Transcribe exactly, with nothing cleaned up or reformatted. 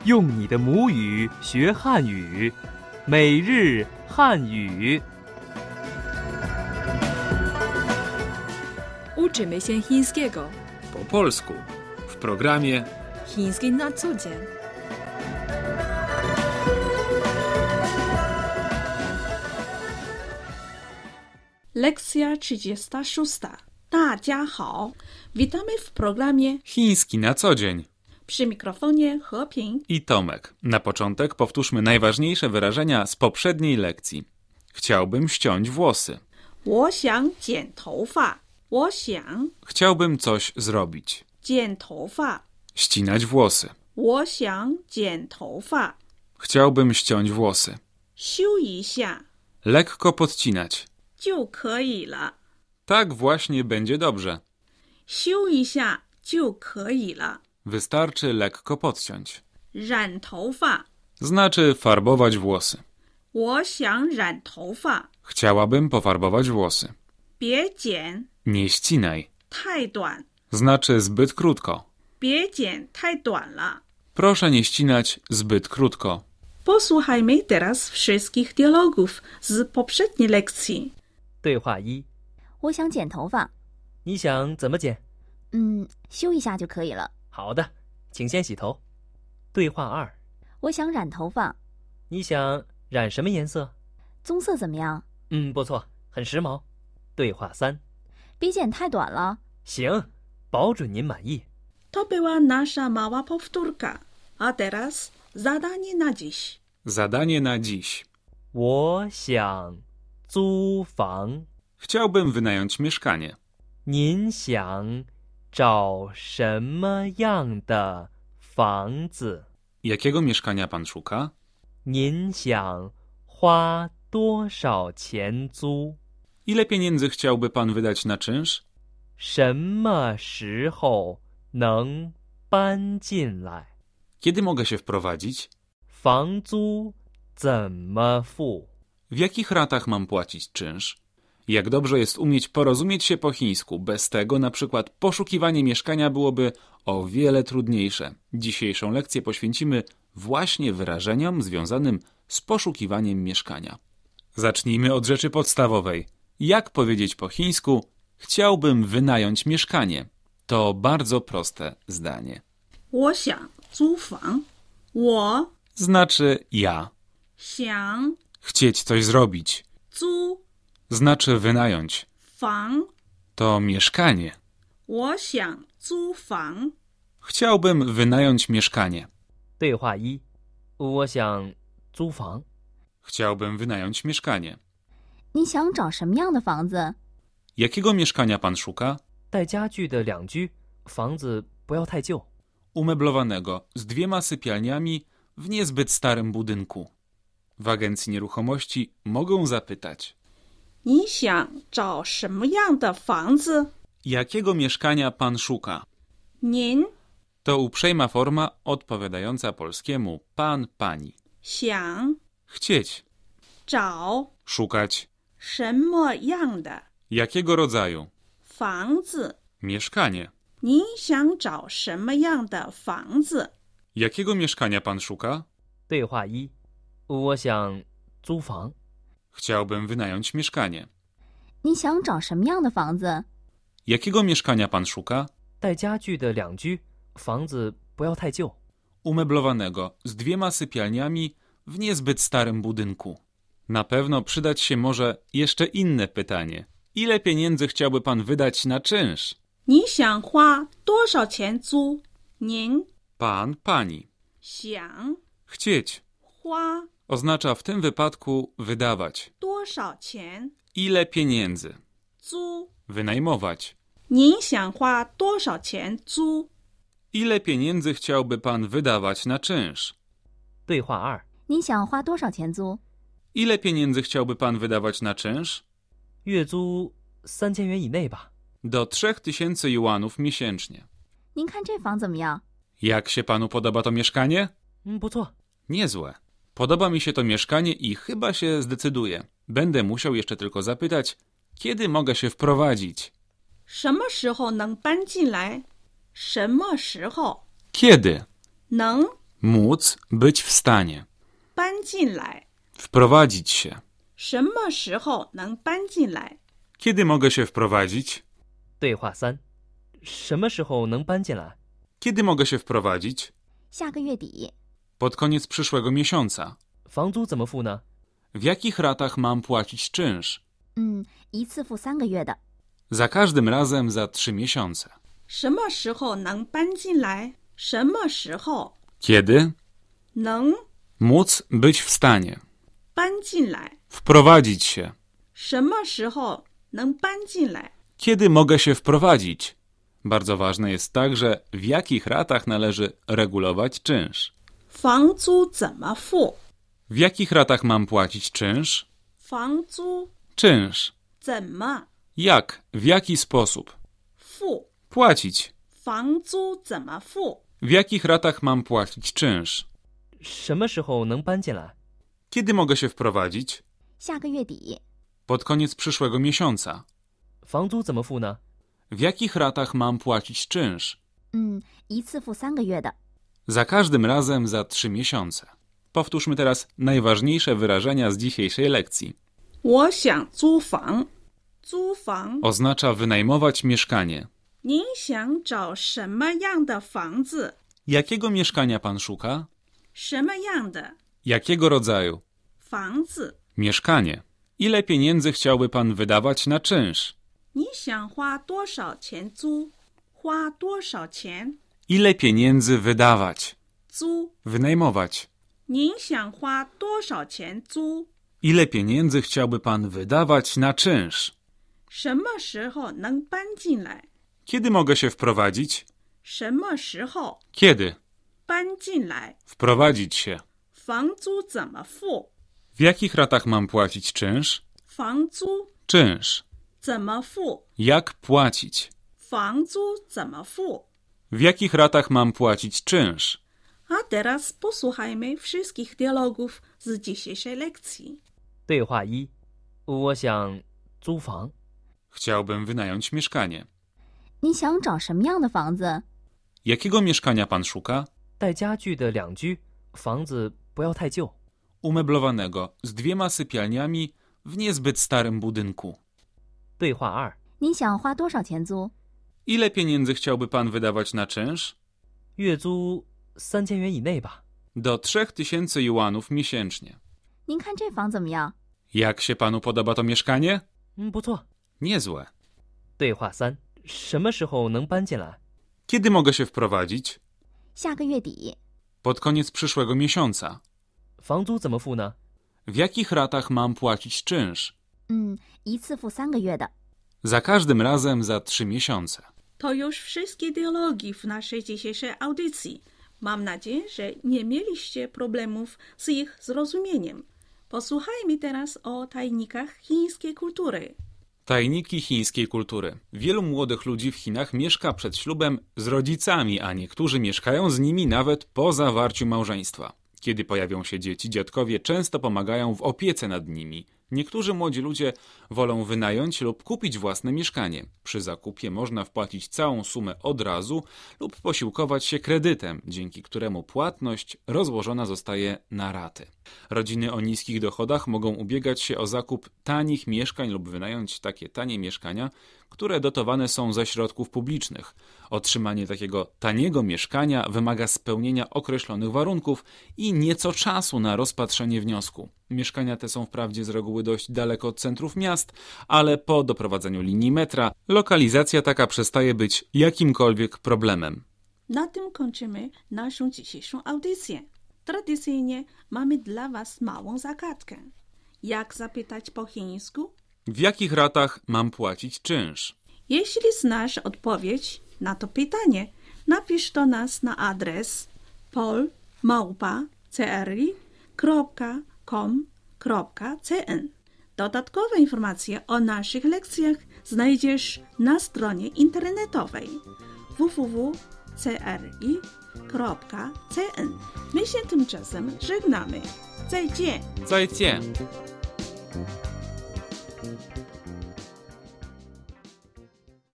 用你的母语学汉语，每日汉语。 Uczymy się chińskiego. Po polsku w programie Chiński na co dzień. Lekcja trzydziesta szósta. 大家好. Witamy w programie Chiński na co dzień. przy mikrofonie Heping I Tomek. Na początek powtórzmy najważniejsze wyrażenia z poprzedniej lekcji. Chciałbym ściąć włosy. 我想剪头发. 我想 Chciałbym coś zrobić. 剪头发. Ścinać włosy. 我想剪头发. Chciałbym ściąć włosy. 修一下 Lekko podcinać. 就可以了. Tak właśnie będzie dobrze. 修一下就可以了. Wystarczy lekko podciąć. 染头发. Znaczy farbować włosy. 我想染头发. Chciałabym pofarbować włosy. 别剪 Nie ścinaj. 太短. Znaczy zbyt krótko. 别剪太短了. Proszę nie ścinać zbyt krótko. Posłuchajmy teraz wszystkich dialogów z poprzedniej lekcji. 对话一： 我想剪头发， 你想怎么剪？ 嗯，修一下就可以了。 好的，请先洗头。对话二： 我想染头发， 你想染什么颜色？ 棕色怎么样？ 嗯，不错，很时髦。对话三： 别剪太短了。 行，保准您满意。 To była nasza mała powtórka. A teraz zadanie na dziś. Zadanie na dziś. 我想租房。 Chciałbym wynająć mieszkanie. 您想找什么样的房子？ Jakiego mieszkania pan szuka? 您想花多少钱租？ Ile pieniędzy chciałby pan wydać na czynsz? 什么时候能搬进来？ Kiedy mogę się wprowadzić? 房租怎么付？ W jakich ratach mam płacić czynsz? Jak dobrze jest umieć porozumieć się po chińsku. Bez tego na przykład poszukiwanie mieszkania byłoby o wiele trudniejsze. Dzisiejszą lekcję poświęcimy właśnie wyrażeniom związanym z poszukiwaniem mieszkania. Zacznijmy od rzeczy podstawowej. Jak powiedzieć po chińsku chciałbym wynająć mieszkanie? To bardzo proste zdanie. 我想租房. 我 Znaczy ja. 想 Chcieć coś zrobić. 租 Znaczy wynająć. 房. To mieszkanie. 我想租房. Chciałbym wynająć mieszkanie. 对话一：我想租房。 Chciałbym wynająć mieszkanie. 你想找什么样的房子？ Jakiego mieszkania pan szuka? 带家具的两居，房子不要太旧。 Umeblowanego, z dwiema sypialniami w niezbyt starym budynku. W agencji nieruchomości mogą zapytać: 你想找什么样的房子? Jakiego mieszkania pan szuka? 您 To uprzejma forma odpowiadająca polskiemu pan, pani. 想 Chcieć. 找 Szukać. 什么样的 Jakiego rodzaju? 房子? Mieszkanie. 你想找什么样的房子? Jakiego mieszkania pan szuka? 对话一：我想租房。 Chciałbym wynająć mieszkanie. 你想找什么样的房子？ Jakiego mieszkania pan szuka? 带家具的两居，房子不要太旧。 Umeblowanego, z dwiema sypialniami w niezbyt starym budynku. Na pewno przydać się może jeszcze inne pytanie. Ile pieniędzy chciałby pan wydać na czynsz? 你想花多少钱租? 您 Pan, pani. 想 Chcieć 花 oznacza w tym wypadku wydawać. 多少钱? Ile pieniędzy? 租 Wynajmować. 您想花多少钱租? Ile pieniędzy chciałby pan wydawać na czynsz? 对话二： 你想花多少钱租？ Ile pieniędzy chciałby pan wydawać na czynsz? 月租三千元以内吧。 Do trzech tysięcy juanów miesięcznie. 您看这房怎么样？ Jak się panu podoba to mieszkanie? 嗯，不错。 Niezłe. Podoba mi się to mieszkanie i chyba się zdecyduję. Będę musiał jeszcze tylko zapytać, kiedy mogę się wprowadzić? 什么时候能搬进来? 什么时候 Kiedy? 能 Móc, być w stanie. 搬进来 Wprowadzić się. 什么时候能搬进来 Kiedy mogę się wprowadzić? 对话三：什么时候能搬进来？ Kiedy mogę się wprowadzić? 下个月底。 Pod koniec przyszłego miesiąca. 房租怎么付呢？ W jakich ratach mam płacić czynsz? 嗯，一次付三个月的。 Za każdym razem za trzy miesiące. 什么时候能搬进来什么时候 Kiedy? 能 Móc, być w stanie. 搬进来 Wprowadzić się. 什么时候能搬进来 Kiedy mogę się wprowadzić? Bardzo ważne jest także, w jakich ratach należy regulować czynsz. 房租怎么付 W jakich ratach mam płacić czynsz? 房租 Czynsz. 怎么 Jak? W jaki sposób? 付 Płacić. 房租怎么付 W jakich ratach mam płacić czynsz? 什么时候能搬进来？ Kiedy mogę się wprowadzić? 下个月底。 Pod koniec przyszłego miesiąca. 房租怎么付呢？ W jakich ratach mam płacić czynsz? 嗯，一次付三个月的。 Za każdym razem za trzy miesiące. Powtórzmy teraz najważniejsze wyrażenia z dzisiejszej lekcji. 我想租房租房 Oznacza wynajmować mieszkanie. 您想找什么样的房子 Jakiego mieszkania pan szuka? 什么样的 Jakiego rodzaju? 房子 Mieszkanie. Ile pieniędzy chciałby pan wydawać na czynsz? 你想花多少钱租花多少钱 Ile pieniędzy wydawać? 租 Wynajmować. 您想花多少钱租 Ile pieniędzy chciałby pan wydawać na czynsz? 什么时候能搬进来 Kiedy mogę się wprowadzić? 什么时候 Kiedy? 搬进来 Wprowadzić się. 房租怎么付 W jakich ratach mam płacić czynsz? 房租 Czynsz. 怎么付 Jak płacić? 房租怎么付 W jakich ratach mam płacić czynsz? A teraz posłuchajmy wszystkich dialogów z dzisiejszej lekcji. 对话一：我想租房。 Chciałbym wynająć mieszkanie. 你想找什么样的房子？ Jakiego mieszkania pan szuka? 带家具的两居，房子不要太旧。 Umeblowanego, z dwiema sypialniami, w niezbyt starym budynku. 对话二： 你想花多少钱租？ Ile pieniędzy chciałby pan wydawać na czynsz? 月租三千元以内吧。 Do trzech tysięcy juanów miesięcznie. 您看这房怎么样？ Jak się panu podoba to mieszkanie? 嗯，不错。 Niezłe. 对话三：什么时候能搬进来？ Kiedy mogę się wprowadzić? 下个月底。 Pod koniec przyszłego miesiąca. 房租怎么付呢？ W jakich ratach mam płacić czynsz? 嗯，一次付三个月的。 Za każdym razem za trzy miesiące. To już wszystkie dialogi w naszej dzisiejszej audycji. Mam nadzieję, że nie mieliście problemów z ich zrozumieniem. Posłuchajmy teraz o tajnikach chińskiej kultury. Tajniki chińskiej kultury. Wielu młodych ludzi w Chinach mieszka przed ślubem z rodzicami, a niektórzy mieszkają z nimi nawet po zawarciu małżeństwa. Kiedy pojawią się dzieci, dziadkowie często pomagają w opiece nad nimi. Niektórzy młodzi ludzie wolą wynająć lub kupić własne mieszkanie. Przy zakupie można wpłacić całą sumę od razu lub posiłkować się kredytem, dzięki któremu płatność rozłożona zostaje na raty. Rodziny o niskich dochodach mogą ubiegać się o zakup tanich mieszkań lub wynająć takie tanie mieszkania, które dotowane są ze środków publicznych. Otrzymanie takiego taniego mieszkania wymaga spełnienia określonych warunków i nieco czasu na rozpatrzenie wniosku. Mieszkania te są wprawdzie z reguły dość daleko od centrów miast, ale po doprowadzeniu linii metra lokalizacja taka przestaje być jakimkolwiek problemem. Na tym kończymy naszą dzisiejszą audycję. Tradycyjnie mamy dla Was małą zagadkę. Jak zapytać po chińsku? W jakich ratach mam płacić czynsz? Jeśli znasz odpowiedź na to pytanie, napisz do nas na adres pol małpa c r i kropka com kropka c n. Dodatkowe informacje o naszych lekcjach znajdziesz na stronie internetowej w w w kropka c r i kropka c n. My się tymczasem żegnamy. 再见! 再见!